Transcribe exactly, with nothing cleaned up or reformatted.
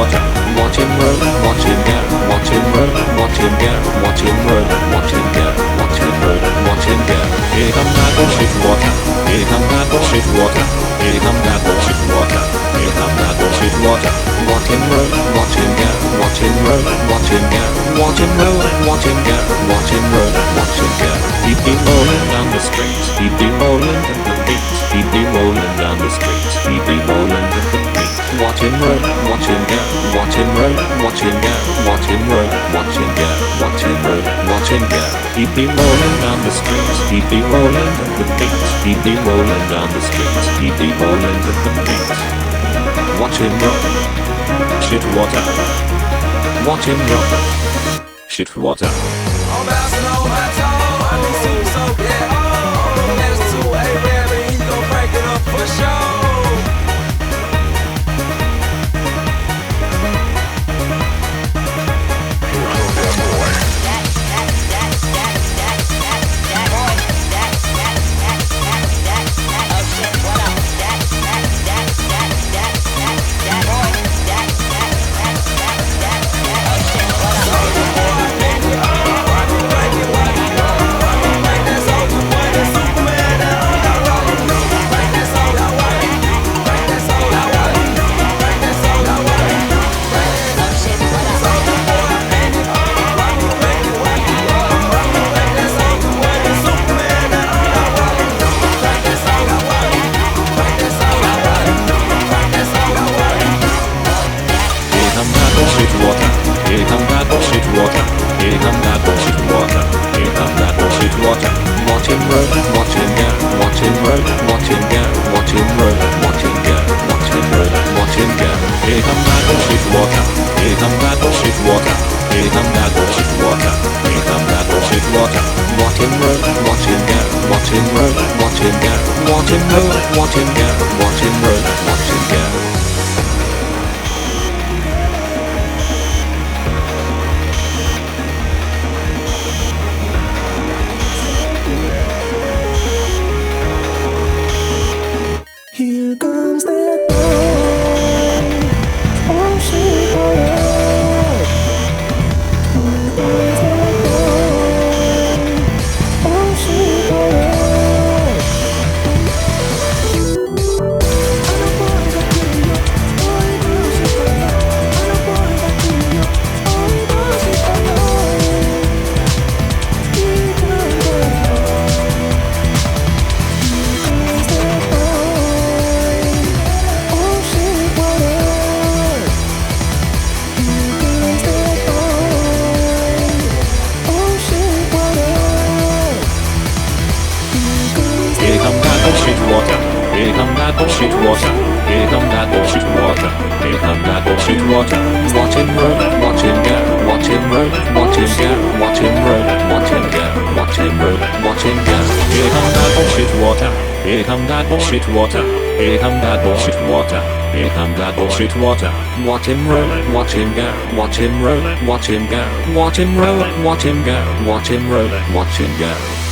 water, watch him roll, watch him go, watch him roll, watch him go, watch him roll, watch him go, watch him roll, watch him go. Here come that bullshit water, here come that bullshit water, here come that bullshit water, here come that bullshit water. Watch him roll, watch him go, watch him roll, watch him go, watch him roll, watch him go, watch him roll, watch him go. He'd be rolling down the street, he'd be rolling to the beat, he'd be rolling down the street, he'd be rolling to the beat. Watch him roll, watch him go, watch him roll, watch him go, watch him roll, watch him go, watch him roll, watch him go. He'd be rolling down the street, he'd be rolling to the beat, he'd be rolling down the street, he'd be rolling to the beat. Watch him roll, shit water. Watch him roll, shit water. I'm bouncing on my toe, I be super so yeah. I'm from Menace to a rare, and he gon' break it up for sure. Here come that bullshit water, here come that bullshit water, here come that bullshit water. Watch him roll, watch him go, watch him roll, watch him go, watch him roll, watch him go, watch him roll, watch him go. Here come that bullshit water, here come that bullshit water, here come that bullshit water, here come that bullshit water. Watch him roll, watch him go, watch him roll, watch him go, watch him roll, watch him go, watch him roll, watch him go. Here comes that boy. Oh shit, boy. Here comes that boy. Oh shit, boy. Here come that bullshit water, here come that bullshit water, here come that bullshit water. Watch him roll, watch him go, watch him roll, watch him go, watch him roll, watch him go, watch him roll, watch him go. Here come that bullshit water, here come that bullshit water, here come that bullshit water, here come that bullshit water. Watch him roll, watch him go, watch him roll, watch him go, watch him roll, watch him go, watch him roll, watch him go.